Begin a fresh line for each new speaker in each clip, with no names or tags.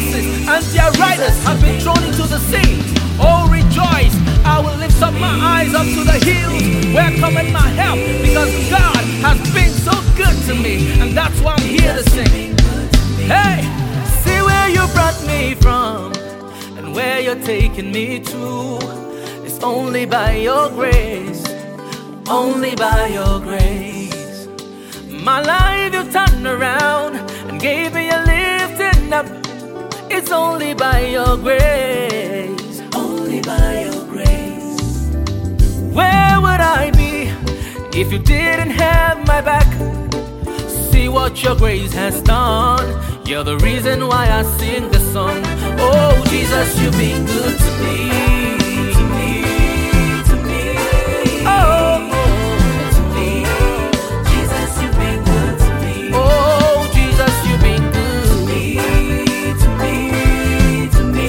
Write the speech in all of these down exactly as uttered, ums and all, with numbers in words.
horses and their riders have been thrown into the sea. Oh, rejoice! I will lift up my eyes up to the hills. Where cometh my help? Because God has been so good to me, and that's why I'm here to sing. Hey, see where you brought me from and where you're taking me to. It's only by your grace, only by your grace. My life you turned around and gave me a lifting up. It's only by your grace, only by your grace. Where would I be if you didn't have my back? See what your grace has done. You're the reason why I sing this song. Oh, Jesus, you've been good to me. To me, to me. Oh, oh, to me. Jesus, you've been good to me. Oh, Jesus, you've been good to me. To me, to me.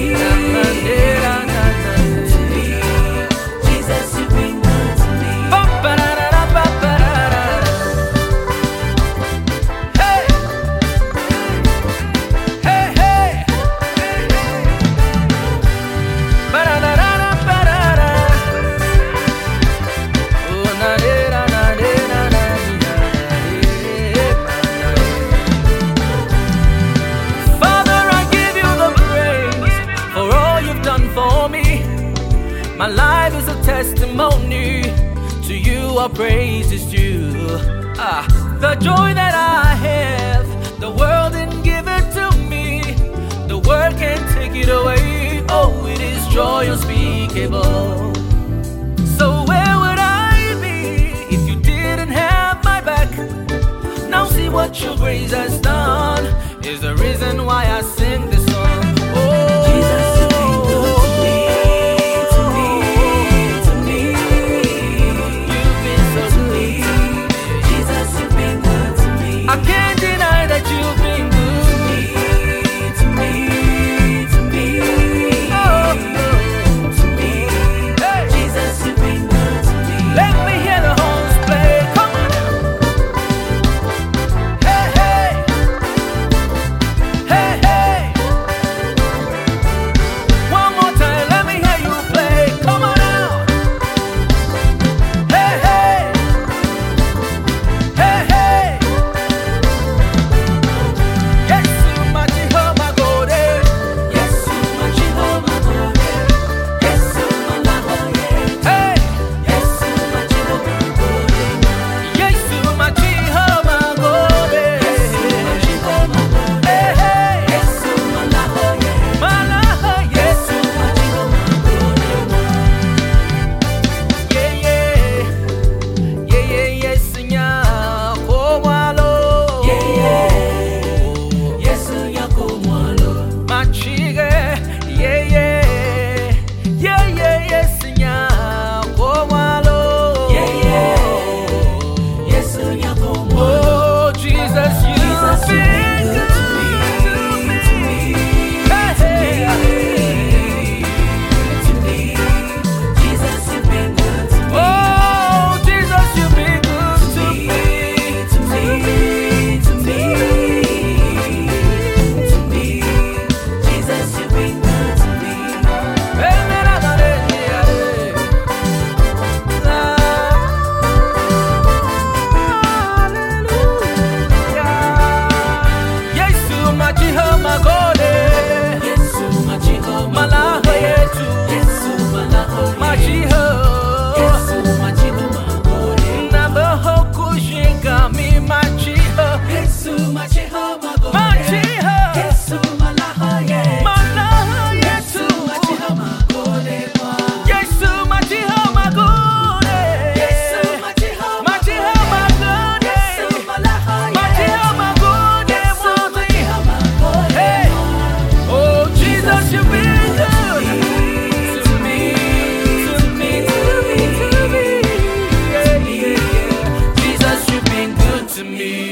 To me. Jesus, you've been good to me. My life is a testimony, to you our praise is due. Ah, the joy that I have, the world didn't give it to me. The world can't take it away. Oh, it is joy unspeakable. So where would I be if you didn't have my back? Now see what your grace has done is the reason why I sing this song. Oh, Jesus, you've been good to me. I can't deny that you've been good to me, to me, to me. Oh, oh, to me. Hey. Jesus, you've been good to me. Let me hear the horns play. Come on now. Hey, hey. Hey, hey. One more time, let me hear you play. Come on now. Hey, hey. Hey, hey. To me.